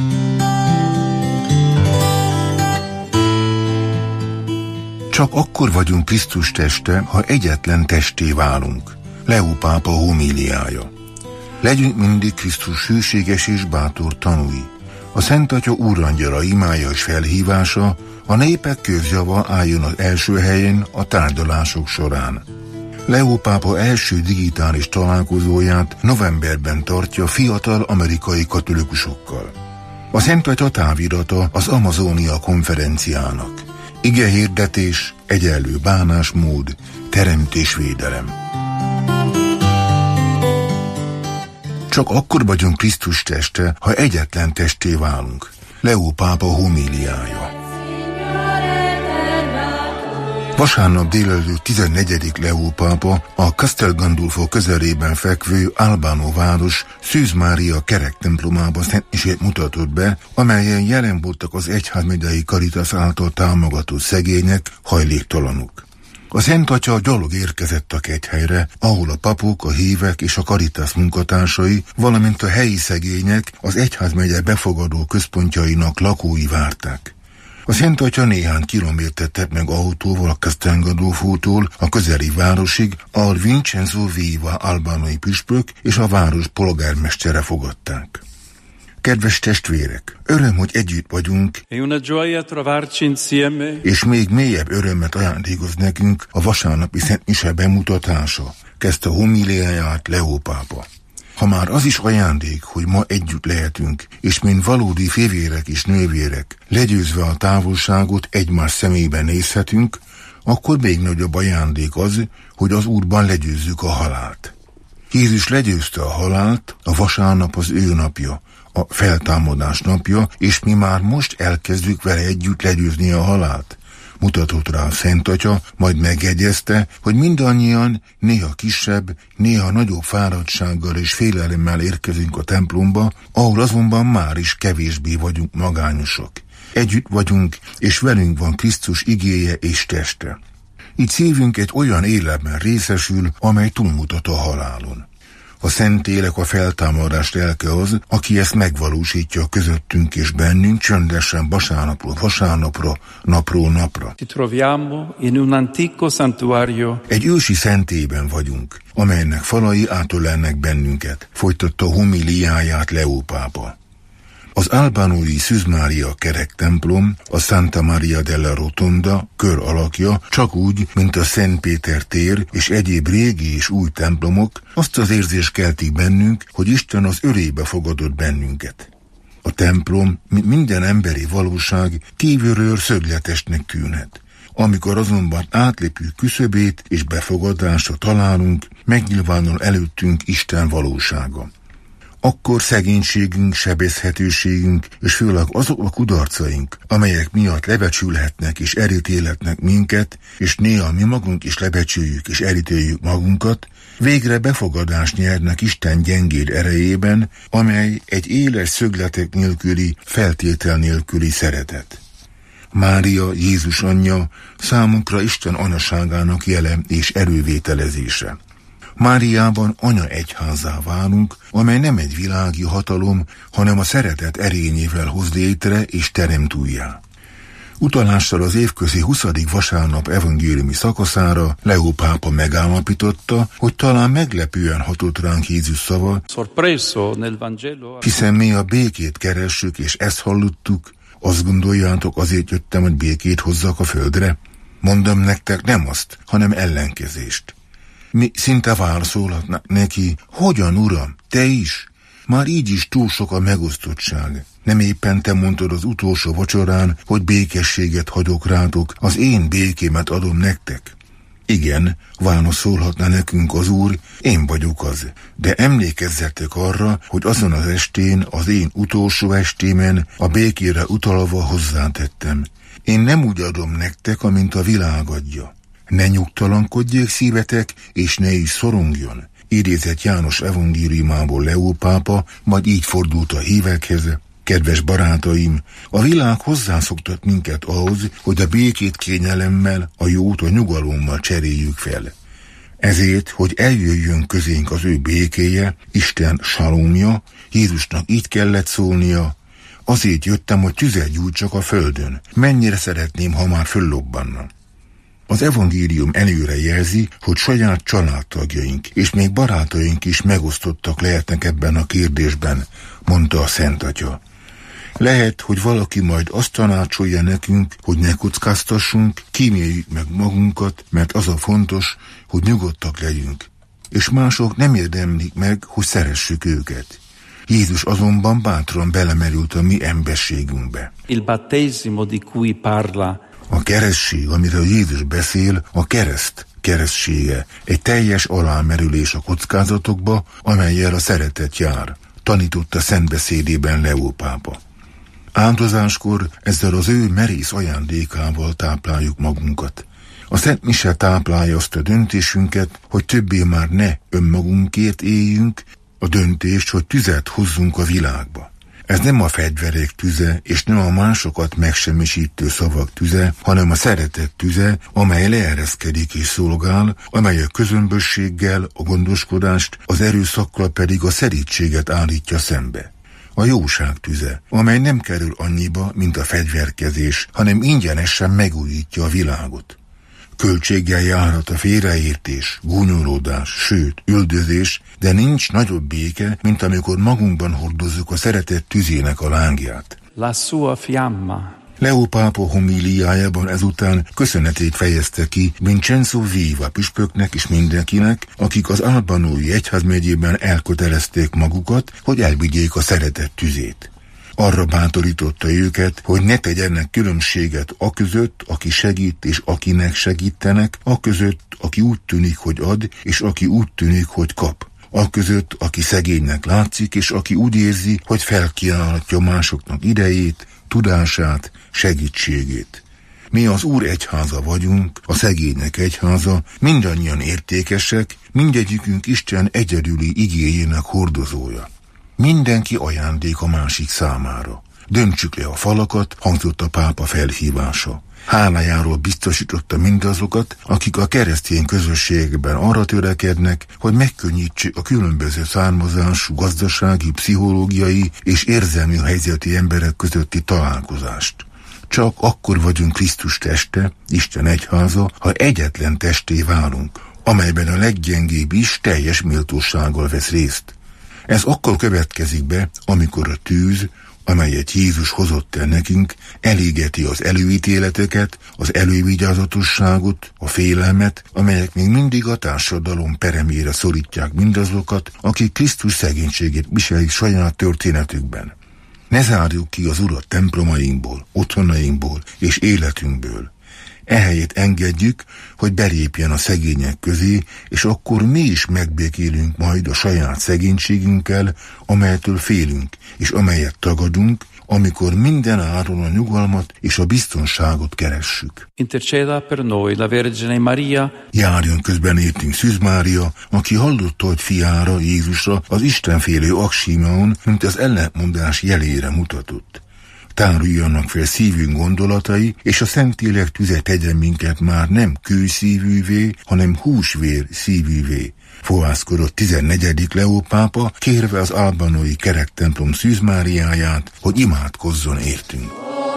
csak akkor vagyunk Krisztus teste, ha egyetlen testé válunk. Leó pápa homíliája. Legyünk mindig Krisztus hűséges és bátor tanúi. A Szent Atya úrangyala imája és felhívása, a népek közjava álljon az első helyen a tárgyalások során. Leó pápa első digitális találkozóját novemberben tartja fiatal amerikai katolikusokkal. A Szent Atya távirata az Amazónia konferenciának. Igehirdetés, egyenlő bánásmód, teremtésvédelem. Csak akkor vagyunk Krisztus teste, ha egyetlen testé válunk. Leó pápa homíliája. Vasárnap délelőtt 14. Leó pápa a Castel Gandolfo közelében fekvő Albano város Szűz Mária kerek templomába szentmisét mutatott be, amelyen jelen voltak az egyházmegyei Caritas által támogatott szegények, hajléktalanok. A Szent Atya gyalog érkezett a kegyhelyre, ahol a papok, a hívek és a Caritas munkatársai, valamint a helyi szegények az egyházmegye befogadó központjainak lakói várták. A Szent Atya néhány kilométert tett meg autóval a Castel Gandolfótól a közeli városig, ahol Vincenzo Viva albánai püspök és a város polgármestere fogadták. Kedves testvérek, öröm, hogy együtt vagyunk, és még mélyebb örömet ajándékoz nekünk a vasárnapi Szent Mise bemutatása, kezdte homíliáját Leó pápa. Ha már az is ajándék, hogy ma együtt lehetünk, és mint valódi férjérek és nővérek, legyőzve a távolságot egymás szemébe nézhetünk, akkor még nagyobb ajándék az, hogy az Úrban legyőzzük a halált. Jézus legyőzte a halált, a vasárnap az ő napja, a feltámadás napja, és mi már most elkezdjük vele együtt legyőzni a halált. Mutatott rá a Szent Atya, majd megjegyezte, hogy mindannyian néha kisebb, néha nagyobb fáradtsággal és félelemmel érkezünk a templomba, ahol azonban már is kevésbé vagyunk magányosak. Együtt vagyunk, és velünk van Krisztus igéje és teste. Így szívünk egy olyan életben részesül, amely túlmutat a halálon. A Szentlélek, a feltámadás lelke az, aki ezt megvalósítja közöttünk és bennünk csöndesen vasárnapról vasárnapra, napról napra. Egy ősi szentében vagyunk, amelynek falai átölelnek bennünket, folytatta homíliáját Leó pápa. Az albánói Szűz Mária kerek templom, a Santa Maria della Rotonda kör alakja, csak úgy, mint a Szent Péter tér és egyéb régi és új templomok, azt az érzést keltik bennünk, hogy Isten az örébe fogadott bennünket. A templom, mint minden emberi valóság, kívülről szögletesnek tűnhet. Amikor azonban átlépjük küszöbét és befogadásra találunk, megnyilvánul előttünk Isten valósága. Akkor szegénységünk, sebezhetőségünk, és főleg azok a kudarcaink, amelyek miatt lebecsülhetnek és elítélhetnek minket, és néha mi magunk is lebecsüljük és elítéljük magunkat, végre befogadást nyernek Isten gyengéd erejében, amely egy éles szögletek nélküli, feltétel nélküli szeretet. Mária, Jézus anyja, számunkra Isten anyaságának jele és erővételezése. Máriában anya egyházá válunk, amely nem egy világi hatalom, hanem a szeretet erényével hoz létre és teremt újjá. Utalással az évközi 20. vasárnap evangéliumi szakaszára Leó pápa megállapította, hogy talán meglepően hatott ránk Jézus szava, hiszen mi a békét keressük, és ezt hallottuk, azt gondoljátok, azért jöttem, hogy békét hozzak a földre? Mondom nektek, nem azt, hanem ellenkezést. Mi szinte válaszolhatnak neki, hogyan, uram, te is? Már így is túl sok a megosztottság. Nem éppen te mondtad az utolsó vacsorán, hogy békességet hagyok rátok, az én békémet adom nektek? Igen, válaszolhatna nekünk az Úr, én vagyok az. De emlékezzetek arra, hogy azon az estén, az én utolsó estémen a békére utalva hozzátettem. Én nem úgy adom nektek, amint a világ adja. Ne nyugtalankodjék szívetek, és ne is szorongjon. Idézett János evangéliumából Leó pápa, majd így fordult a hívekhez. Kedves barátaim, a világ hozzászoktat minket ahhoz, hogy a békét kényelemmel, a jót a nyugalommal cseréljük fel. Ezért, hogy eljöjjön közénk az ő békéje, Isten salomja, Jézusnak így kellett szólnia, azért jöttem, hogy tüzet gyújtsak a földön. Mennyire szeretném, ha már föllobbanna. Az evangélium előre jelzi, hogy saját családtagjaink és még barátaink is megosztottak lehetnek ebben a kérdésben, mondta a Szent Atya. Lehet, hogy valaki majd azt tanácsolja nekünk, hogy ne kockáztassunk, kíméljük meg magunkat, mert az a fontos, hogy nyugodtak legyünk. És mások nem érdemlik meg, hogy szeressük őket. Jézus azonban bátran belemerült a mi emberségünkbe. Il battesimo di cui parla. A keresztség, amiről Jézus beszél, a keresztsége, egy teljes alámerülés a kockázatokba, amellyel a szeretet jár, tanította szentbeszédében Leó pápa. Áldozáskor ezzel az ő merész ajándékával tápláljuk magunkat. A Szent Mise táplálja azt a döntésünket, hogy többé már ne önmagunkért éljünk, a döntést, hogy tüzet hozzunk a világba. Ez nem a fegyverek tüze, és nem a másokat megsemmisítő szavak tüze, hanem a szeretet tüze, amely leereszkedik és szolgál, amely a közömbösséggel, a gondoskodást, az erőszakkal pedig a szerítséget állítja szembe. A jóság tüze, amely nem kerül annyiba, mint a fegyverkezés, hanem ingyenesen megújítja a világot. Költséggel járhat a félreértés, gúnyolódás, sőt, üldözés, de nincs nagyobb béke, mint amikor magunkban hordozzuk a szeretet tüzének a lángját. La sua fiamma. Leó pápa homíliájában ezután köszönetét fejezte ki Vincenzo Viva püspöknek és mindenkinek, akik az Albanói egyházmegyében elkötelezték magukat, hogy elvigyék a szeretet tüzét. Arra bátorította őket, hogy ne tegyenek különbséget aközött, aki segít és akinek segítenek, aközött, aki úgy tűnik, hogy ad, és aki úgy tűnik, hogy kap. Aközött, aki szegénynek látszik, és aki úgy érzi, hogy felkínálhatja másoknak idejét, tudását, segítségét. Mi az Úr egyháza vagyunk, a szegények egyháza, mindannyian értékesek, mindegyikünk Isten egyedüli igéjének hordozója. Mindenki ajándék a másik számára. Döntsük le a falakat, hangzott a pápa felhívása. Hálájáról biztosította mindazokat, akik a keresztény közösségben arra törekednek, hogy megkönnyítsék a különböző származású, gazdasági, pszichológiai és érzelmi helyzeti emberek közötti találkozást. Csak akkor vagyunk Krisztus teste, Isten egyháza, ha egyetlen testé válunk, amelyben a leggyengébb is teljes méltósággal vesz részt. Ez akkor következik be, amikor a tűz, amelyet Jézus hozott el nekünk, elégeti az előítéleteket, az elővigyázatosságot, a félelmet, amelyek még mindig a társadalom peremére szorítják mindazokat, akik Krisztus szegénységét viselik saját történetükben. Ne zárjuk ki az Urat templomainkból, otthonainkból és életünkből. Ehelyett engedjük, hogy belépjen a szegények közé, és akkor mi is megbékélünk majd a saját szegénységünkkel, amelytől félünk, és amelyet tagadunk, amikor minden áron a nyugalmat és a biztonságot keressük. Interceda per noi la Vergine Maria. Járjon közben értünk Szűz Mária, aki hallotta, hogy fiára, Jézusra az istenfélő Aksimeon, mint az ellentmondás jelére mutatott. Táruljanak fel szívünk gondolatai, és a Szentlélek tüze tegyen minket már nem kőszívűvé, hanem húsvér szívűvé. Fohászkodott 14. Leó pápa, kérve az albánói kerektemplom Szűz Máriáját, hogy imádkozzon értünk.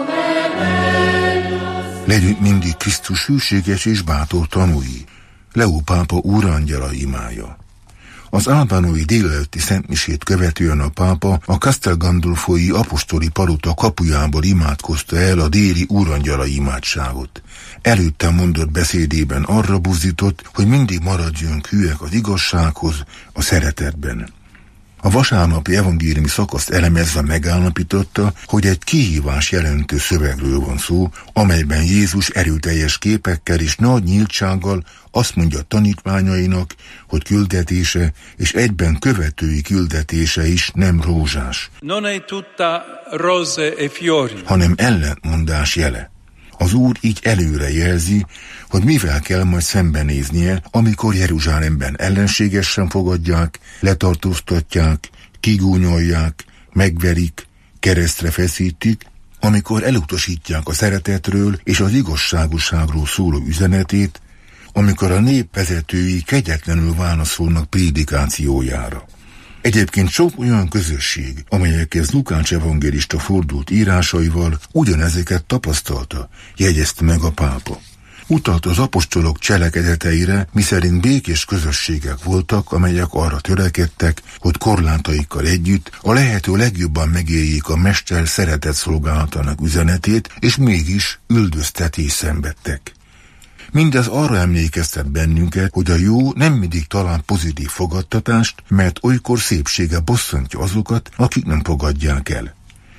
Legyünk mindig Krisztus hűséges és bátor tanúi. Leó pápa úrangyala imája. Az albánói délelőtti szentmisét követően a pápa a Castel Gandolfoi apostoli palota kapujából imádkozta el a déli úrangyala imádságot. Előtte mondott beszédében arra buzdított, hogy mindig maradjunk hűek az igazsághoz, a szeretetben. A vasárnapi evangéliumi szakaszt elemezve megállapította, hogy egy kihívás jelentő szövegről van szó, amelyben Jézus erőteljes képekkel és nagy nyíltsággal azt mondja tanítványainak, hogy küldetése és egyben követői küldetése is nem rózsás, Non è tutta rose e fiori, hanem ellentmondás jele. Az Úr így előre jelzi, hogy mivel kell majd szembenéznie, amikor Jeruzsálemben ellenségesen fogadják, letartóztatják, kigúnyolják, megverik, keresztre feszítik, amikor elutasítják a szeretetről és az igazságosságról szóló üzenetét, amikor a nép vezetői kegyetlenül válaszolnak prédikációjára. Egyébként sok olyan közösség, amelyekhez Lukács evangélista fordult írásaival, ugyanezeket tapasztalta, jegyezte meg a pápa. Utalt az apostolok cselekedeteire, miszerint békés közösségek voltak, amelyek arra törekedtek, hogy korlátaikkal együtt a lehető legjobban megéljék a mester szeretet szolgálatának üzenetét, és mégis üldöztetés szenvedtek. Mindez arra emlékeztet bennünket, hogy a jó nem mindig talál pozitív fogadtatást, mert olykor szépsége bosszantja azokat, akik nem fogadják el.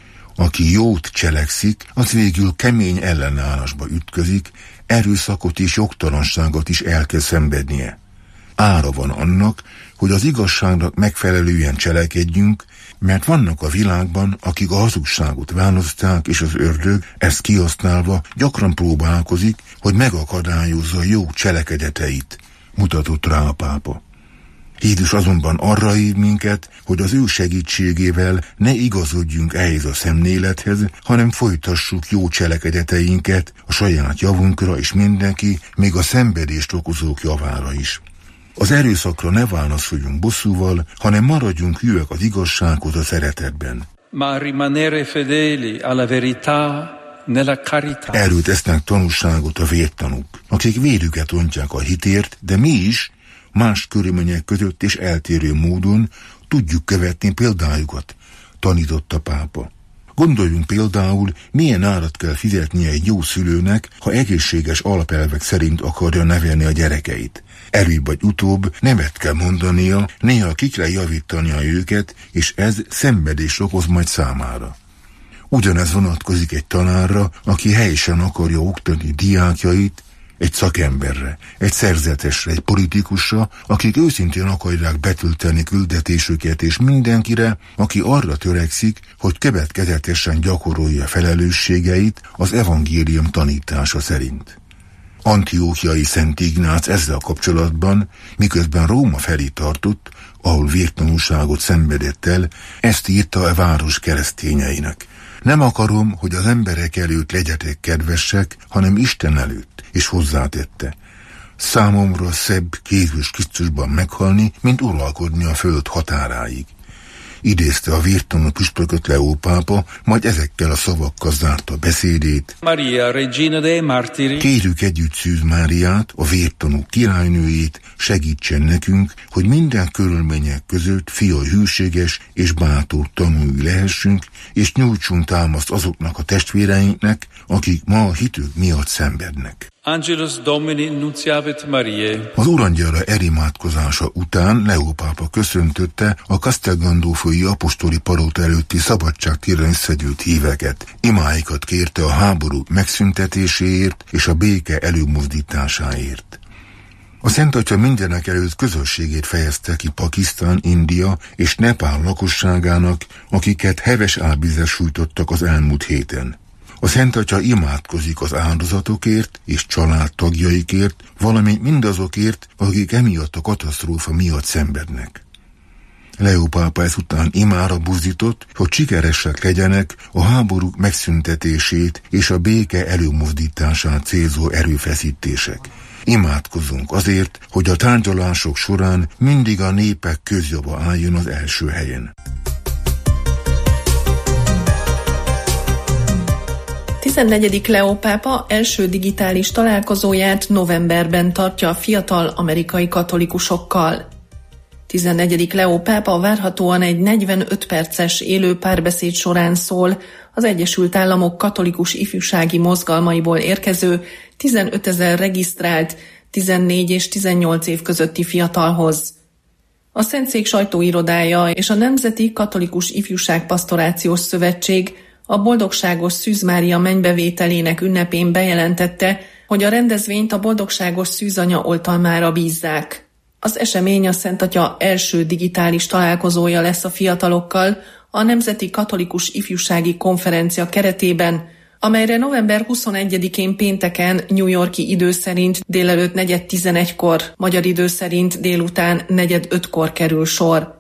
Aki jót cselekszik, az végül kemény ellenállásba ütközik, erőszakot és jogtalanságot is el kell szenvednie. Ára van annak, hogy az igazságnak megfelelően cselekedjünk, mert vannak a világban, akik a hazugságot választják, és az ördög ezt kihasználva gyakran próbálkozik, hogy megakadályozza jó cselekedeteit, mutatott rá a pápa. Jézus azonban arra hív minket, hogy az ő segítségével ne igazodjunk ehhez a szemlélethez, hanem folytassuk jó cselekedeteinket a saját javunkra és mindenki, még a szenvedést okozók javára is. Az erőszakra ne válaszoljunk bosszúval, hanem maradjunk hűek az igazsághoz a szeretetben. Ma rimanere fedeli alla verità nella carità. Erről tesznek tanúságot a vértanúk, akik vérüket ontják a hitért, de mi is más körülmények között és eltérő módon tudjuk követni példájukat, tanította pápa. Gondoljunk például, milyen árat kell fizetnie egy jó szülőnek, ha egészséges alapelvek szerint akarja nevelni a gyerekeit. Előbb vagy utóbb nemet kell mondania, néha ki kell javítania őket, és ez szenvedést okoz majd számára. Ugyanez vonatkozik egy tanárra, aki helyesen akarja oktatni diákjait, egy szakemberre, egy szerzetesre, egy politikusra, akik őszintén akarják betölteni küldetésüket, és mindenkire, aki arra törekszik, hogy következetesen gyakorolja felelősségeit az evangélium tanítása szerint. Antiochiai Szent Ignác ezzel kapcsolatban, miközben Róma felé tartott, ahol vértanúságot szenvedett el, ezt írta a város keresztényeinek. Nem akarom, hogy az emberek előtt legyetek kedvesek, hanem Isten előtt, és hozzátette. Számomra szebb Jézus Krisztusban meghalni, mint uralkodni a föld határáig. Idézte a vértanú püspököt Leó pápa, majd ezekkel a szavakkal zárta beszédét. Maria, Regina dei Martiri. Kérjük együtt Szűz Máriát, a vértanú királynőjét, segítsen nekünk, hogy minden körülmények között fia hűséges és bátor tanúi lehessünk, és nyújtsunk támaszt azoknak a testvéreinknek, akik ma a hitük miatt szenvednek. Angelus Domini nunciavit Mariae. Az Urangyala elimádkozása után Leó pápa köszöntötte a Castel Gandolfoi apostoli palota előtti szabadságtérre összegyűlt híveket. Imáikat kérte a háború megszüntetéséért és a béke előmozdításáért. A Szent Atya mindenek előtt közösségét fejezte ki Pakisztán, India és Nepál lakosságának, akiket heves álvizek sújtottak az elmúlt héten. A Szent Atya imádkozik az áldozatokért és családtagjaikért, valamint mindazokért, akik emiatt a katasztrófa miatt szenvednek. Leó pápa ezután imára buzdított, hogy sikeresek legyenek a háborúk megszüntetését és a béke előmozdítását célzó erőfeszítések. Imádkozzunk azért, hogy a tárgyalások során mindig a népek közjava álljon az első helyen. 14. Leó pápa első digitális találkozóját novemberben tartja a fiatal amerikai katolikusokkal. 14. Leó pápa várhatóan egy 45 perces élő párbeszéd során szól az Egyesült Államok katolikus ifjúsági mozgalmaiból érkező 15 000 regisztrált 14 és 18 év közötti fiatalhoz. A Szentszék sajtóirodája és a Nemzeti Katolikus Ifjúságpastorációs Szövetség a Boldogságos Szűz Mária mennybevételének ünnepén bejelentette, hogy a rendezvényt a Boldogságos Szűzanya oltalmára bízzák. Az esemény a Szent Atya első digitális találkozója lesz a fiatalokkal a Nemzeti Katolikus Ifjúsági Konferencia keretében, amelyre november 21-én pénteken New York-i idő szerint délelőtt 4:11-kor, magyar idő szerint délután 4:05-kor kerül sor.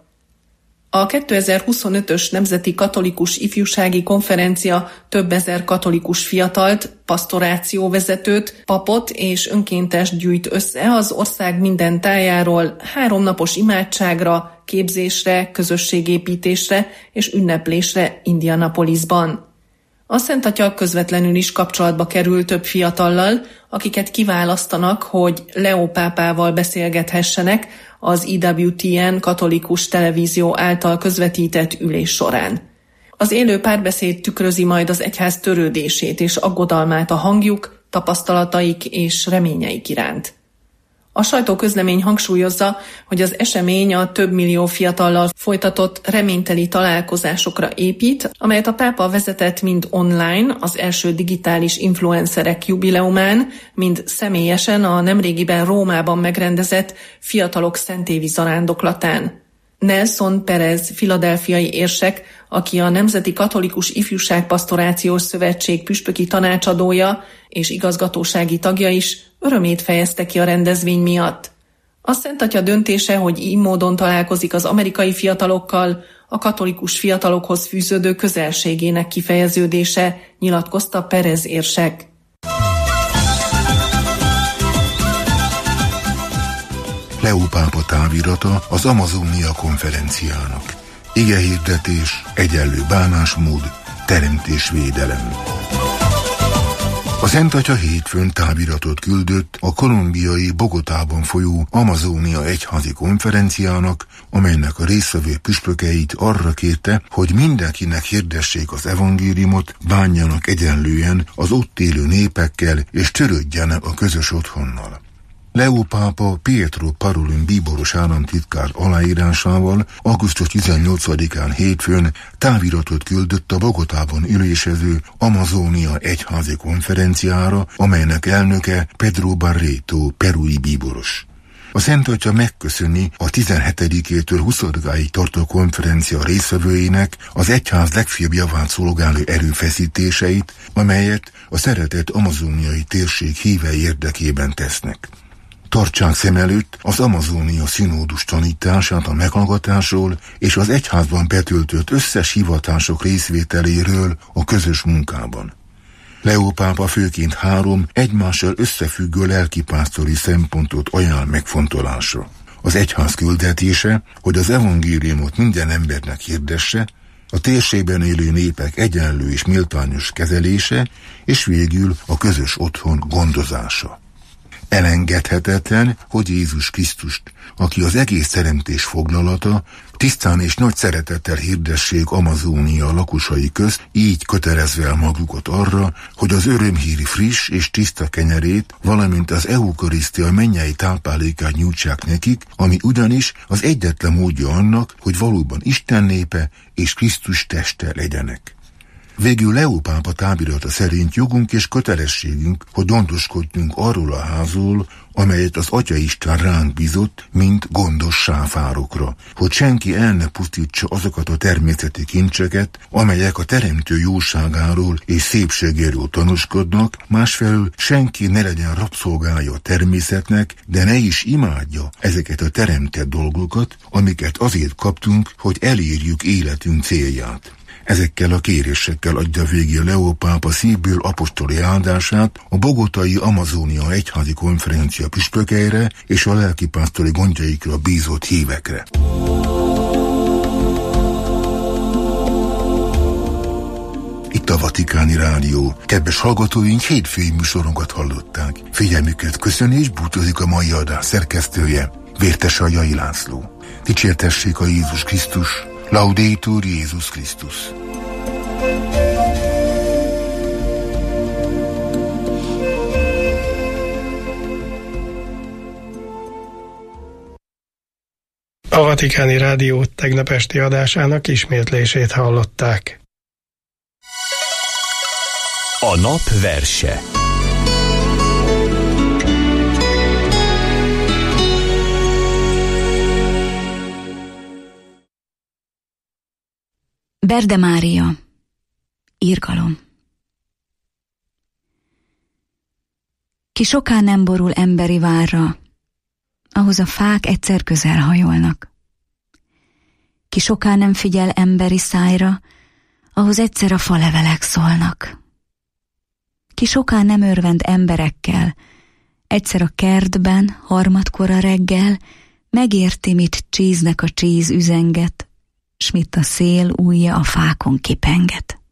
A 2025-ös Nemzeti Katolikus Ifjúsági Konferencia több ezer katolikus fiatalt, pastorációvezetőt, papot és önkéntest gyűjt össze az ország minden tájáról 3 napos imádságra, képzésre, közösségépítésre és ünneplésre Indianapolisban. A Szent Atya közvetlenül is kapcsolatba kerül több fiatallal, akiket kiválasztanak, hogy Leó pápával beszélgethessenek az EWTN katolikus televízió által közvetített ülés során. Az élő párbeszéd tükrözi majd az egyház törődését és aggodalmát a hangjuk, tapasztalataik és reményeik iránt. A sajtóközlemény hangsúlyozza, hogy az esemény a több millió fiatallal folytatott reményteli találkozásokra épít, amelyet a pápa vezetett mind online, az első digitális influencerek jubileumán, mind személyesen a nemrégiben Rómában megrendezett fiatalok szentévi zarándoklatán. Nelson Perez philadelphiai érsek, aki a Nemzeti Katolikus Ifjúságpastorációs Szövetség püspöki tanácsadója és igazgatósági tagja is, örömét fejezte ki a rendezvény miatt. A Szent Atya döntése, hogy így módon találkozik az amerikai fiatalokkal, a katolikus fiatalokhoz fűződő közelségének kifejeződése, nyilatkozta Perez érsek. Leó pápa távirata az Amazonia konferenciának. Igehirdetés, egyenlő bánásmód, teremtésvédelem. A Szent Atya hétfőn táviratot küldött a kolumbiai Bogotában folyó Amazónia egyházi konferenciának, amelynek a résztvevő püspökeit arra kérte, hogy mindenkinek hirdessék az evangéliumot, bánjanak egyenlően az ott élő népekkel és törődjenek a közös otthonnal. Leó pápa Pietro Parolin bíboros államtitkár aláírásával augusztus 18-án hétfőn táviratot küldött a Bogotában ülésező Amazónia egyházi konferenciára, amelynek elnöke Pedro Barreto perui bíboros. A Szent Atya megköszöni a 17-től 20-áig tartó konferencia résztvevőinek az egyház legfőbb javát szolgáló erőfeszítéseit, amelyet a szeretett amazóniai térség hívei érdekében tesznek. Tartsák szem előtt az Amazónia színódus tanítását a meghallgatásról és az egyházban betöltött összes hivatások részvételéről a közös munkában. Leó pápa főként 3 egymással összefüggő lelkipásztori szempontot ajánl megfontolásra. Az egyház küldetése, hogy az evangéliumot minden embernek hirdesse, a térségben élő népek egyenlő és méltányos kezelése, és végül a közös otthon gondozása. Elengedhetetlen, hogy Jézus Krisztust, aki az egész teremtés foglalata, tisztán és nagy szeretettel hirdessék Amazónia lakosai közt, így kötelezve el magukat arra, hogy az örömhír friss és tiszta kenyerét, valamint az eukarisztia mennyei táplálékát nyújtsák nekik, ami ugyanis az egyetlen módja annak, hogy valóban Isten népe és Krisztus teste legyenek. Végül Leó pápa távirata szerint jogunk és kötelességünk, hogy gondoskodjunk arról a házról, amelyet az Atyaisten ránk bízott, mint gondos sáfárokra, hogy senki el ne pusztítsa azokat a természeti kincseket, amelyek a teremtő jóságáról és szépségéről tanúskodnak, másfelől senki ne legyen rabszolgája a természetnek, de ne is imádja ezeket a teremtett dolgokat, amiket azért kaptunk, hogy elérjük életünk célját. Ezekkel a kérésekkel adja végül Leó pápa szívből apostoli áldását a bogotai Amazónia egyházi konferencia püspökeire és a lelkipásztori gondjaikra bízott hívekre. Itt a Vatikáni Rádió. Kedves hallgatóink, hétfői műsorunkat hallották. Figyelmüket köszöni és búcsúzik a mai adás szerkesztője, Vértes Aljai László. Dicsértessék a Jézus Krisztus! Laudetur Jézus Krisztus! A Vatikáni Rádió tegnap esti adásának ismétlését hallották. A nap verse. Berde Mária, irgalom. Ki soká nem borul emberi várra, ahhoz a fák egyszer közel hajolnak. Ki soká nem figyel emberi szájra, ahhoz egyszer a falevelek szólnak. Ki soká nem örvend emberekkel, egyszer a kertben, harmadkor a reggel, megérti, mit csíznek a csíz üzenget, s mit a szél ujja a fákon kipenget.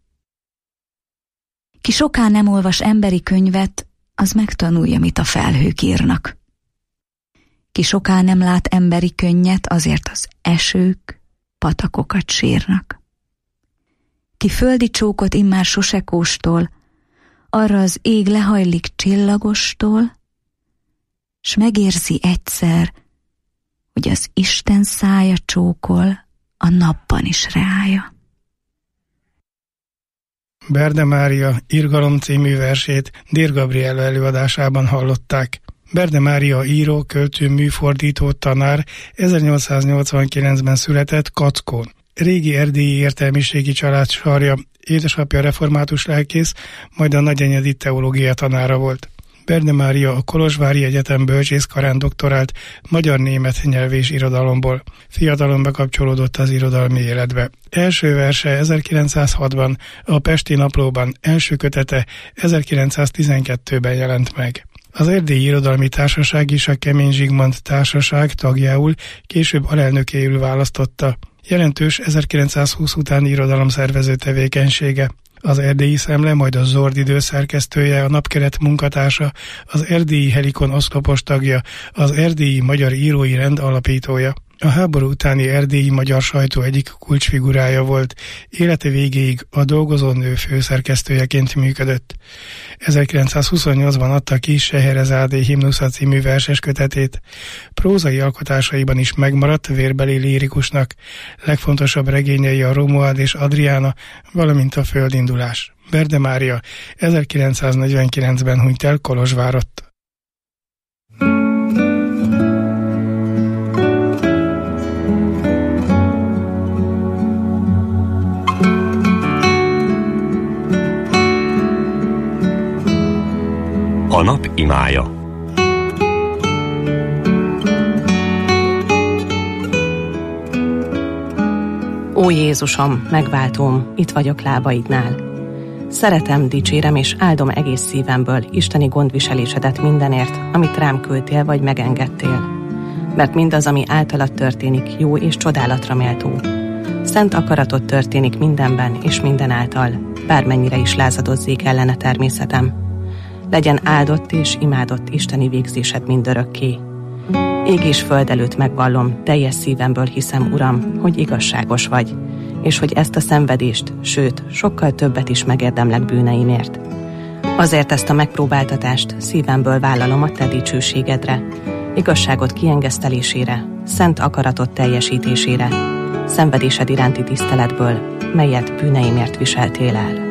Ki soká nem olvas emberi könyvet, az megtanulja, mit a felhők írnak. Ki soká nem lát emberi könnyet, azért az esők patakokat sírnak. Ki földi csókot immár sose kóstol, arra az ég lehajlik csillagostól, s megérzi egyszer, hogy az Isten szája csókol, a napban is reája. Berde Mária irgalom című versét Dér Gabriella előadásában hallották. Berde Mária író, költő, műfordító, tanár, 1889-ben született Kackón. Régi erdélyi értelmiségi család sarja, édesapja református lelkész, majd a nagyenyedi teológia tanára volt. Berde Mária a Kolozsvári Egyetem bölcsészkarán doktorált magyar-német nyelv és irodalomból. Fiatalon bekapcsolódott az irodalmi életbe. Első verse 1906-ban, a Pesti Naplóban, első kötete 1912-ben jelent meg. Az Erdélyi Irodalmi Társaság is a Kemény Zsigmond Társaság tagjául, később alelnökéül választotta. Jelentős 1920 utáni irodalomszervező tevékenysége. Az Erdélyi Szemle, majd a Zord Idő szerkesztője, a Napkeret munkatársa, az Erdélyi Helikon oszlopos tagja, az Erdélyi Magyar Írói Rend alapítója. A háború utáni erdélyi magyar sajtó egyik kulcsfigurája volt, élete végéig a Dolgozó Nő főszerkesztőjeként működött. 1928-ban adta ki Scheherazádé himnusza című verses kötetét. Prózai alkotásaiban is megmaradt vérbeli lírikusnak. Legfontosabb regényei a Romuald és Adriána, valamint a Földindulás. Berde Mária 1949-ben hunyt el Kolozsvárott. A nap imája. Ó Jézusom, megváltóm, itt vagyok lábaidnál. Szeretem, dicsérem és áldom egész szívemből isteni gondviselésedet mindenért, amit rám küldtél vagy megengedtél. Mert mindaz, ami általad történik, jó és csodálatra méltó. Szent akaratod történik mindenben és mindenáltal, bármennyire is lázadozzék ellene természetem. legyen áldott és imádott isteni végzésed mindörökké. Ég és föld előtt megvallom, teljes szívemből hiszem, Uram, hogy igazságos vagy, és hogy ezt a szenvedést, sőt, sokkal többet is megérdemlek bűneimért. Azért ezt a megpróbáltatást szívemből vállalom a te dicsőségedre, igazságod kiengesztelésére, szent akaratod teljesítésére, szenvedésed iránti tiszteletből, melyet bűneimért viseltél el.